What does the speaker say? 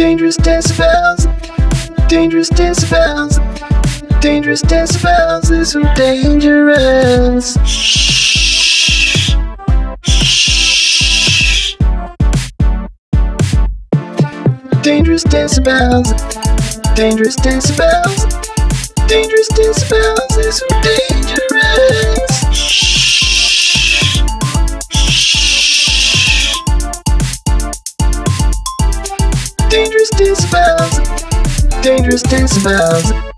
Dangerous decibels, dangerous decibels, dangerous decibels, they're so dangerous. Shh. Shh. Dangerous decibels, dangerous decibels, dangerous decibels, they're so dangerous. Shh. Shh. Dangerous decibels, dangerous decibels.